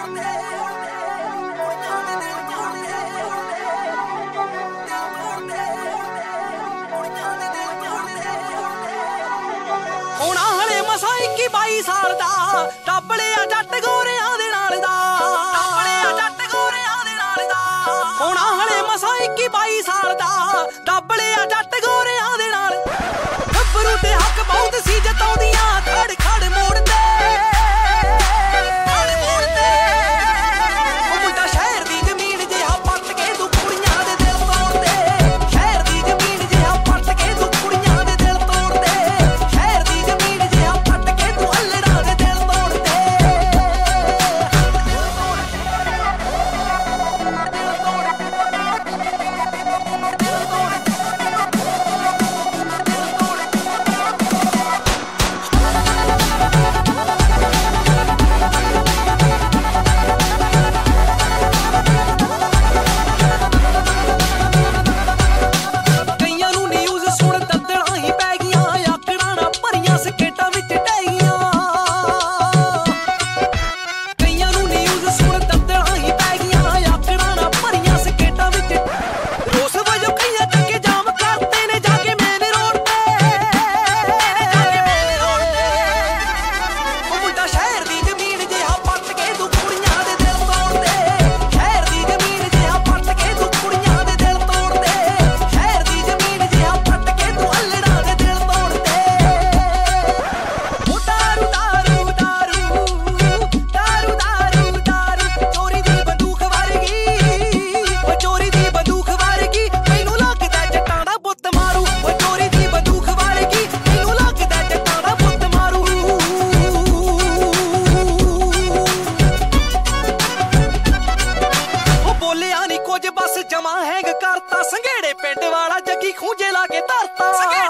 ਹੋਣਾ ਹਲੇ ਮਸਾਂ 21-22 ਸਾਲ ਦਾ ਟੱਪ ਲਿਆ ਜੱਟ ਗੋਰਿਆਂ ਦੇ ਨਾਲ ਦਾ ਹੋਣਾ ਹਲੇ ਮਸਾਂ 21-22 ਸਾਲ ਦਾ ਟੱਪ ਲਿਆ ਜੱਟ ਗੋਰਿਆਂ ਦੇ ਨਾਲ ਗੱਭਰੂ ਤੇ ਹੱਕ ਬਹੁਤ ਸੀ ਜਤਾਉਂਦੀਆਂ ਖੜ ਖੜ ਮੋੜਦੇ ਉਹ ਮੁੰਡਾ ਸ਼ਹਿਰ ਦੀ ਜ਼ਮੀਨ ਜਿਹਾ ਪੱਟ ਕੇ ਤੂੰ ਕੁੜੀਆਂ ਦੇ ਦਿਲ ਤੋੜਦੇ ਸ਼ਹਿਰ ਦੀ ਜ਼ਮੀਨ ਜਿਹਾ ਪੱਟ ਕੇ ਤੂੰ ਕੁੜੀਆਂ ਦੇ ਦਿਲ ਤੋੜਦੇ ਸ਼ਹਿਰ ਦੀ ਜ਼ਮੀਨ ਜਿਹਾ ਪੱਟ ਕੇ ਤੂੰ ਅਲੜਾਂ ਦੇ ਦਿਲ ਤੋੜਦੇ ਕਈਆਂ ਨੂੰ ਨਿਊਜ਼ ਸੁਣ ਦੱਦੜਾਂ ਹੀ ਪੈ ਗਈਆਂ ਆਕੜਾਂ ਨਾ ਭਰੀਆਂ ਸਕੇਟਾਂ ਵਿੱਚ ਢਹਿ ਗਈਆਂ ਕਈਆਂ ਨੂੰ ਨਿਊਜ਼ ਸੁਣ ਦੱਦੜਾਂ ਹੀ ਪੈ ਗਈਆਂ ਆਕੜਾਂ ਨਾ ਭਰੀਆਂ ਸਕੇਟਾਂ ਵਿੱਚ ਰੋਸ ਵਜੋਂ ਕਈਆਂ ਚੱਕੇ ਜਾਮ ਕਰਤੇ ਨੇ ਜਾ ਕੇ ਮੇਨ ਰੋਡ ਤੇ ਉਹ ਮੁੰਡਾ ਸ਼ਹਿਰ ਦੀ ਜ਼ਮੀਨ ਜਿਹਾ ਪੱਟ ਕੇ ਤੂੰ ਕੁੜੀਆਂ ਦੇ ਦਿਲ ਤੋੜਦੇ ਸ਼ਹਿਰ ਦੀ ਜ਼ਮੀਨ ਜਿਹਾ ਪੱਟ ਕੇ ਤੂੰ ਕੁੜੀਆਂ ਦੇ ਦਿਲ ਤੋੜਦੇ ਸ਼ਹਿਰ ਦੀ ਜ਼ਮੀਨ ਜਿਹਾ ਪੱਟ ਕੇ ਤੂੰ ਅਲੜਾਂ ਦੇ ਦਿਲ ਤੋੜਦੇ ਉਹ ਦਾਰੂ ਦਾਰੂ ਦਾਰੂ ਦਾਰੂ ਦਾਰੂ ਦਾਰੂ ਚੋਰੀ ਦੀ ਬੰਦੂਕ ਵਰਗੀ ਉਹ ਚੋਰੀ ਦੀ ਬੰਦੂਕ ਵਰਗੀ ਮੈਨੂੰ ਲੱਗਦਾ ਜੱਟਾਂ ਦਾ ਬੁੱਤ ਮਾਰੂ ਉਹ ਚੋਰੀ ਦੀ ਬੰਦੂਕ ਵਰਗੀ ਮੈਨੂੰ ਲੱਗਦਾ ਜੱਟਾਂ ਦਾ ਬੁੱਤ ਮਾਰੂ ਉਹ ਬੋਲਿਆ ਨੀ ਕੁਝ ਬਸ ਜਮਾ ਹੈਂਗ ਕਰਤਾ ਸੰਘੇੜੇ ਪਿੰਡ ਵਾਲਾ ਜੱਗੀ ਖੂੰਜੇ ਲਾ ਕੇ ਧਰਤਾ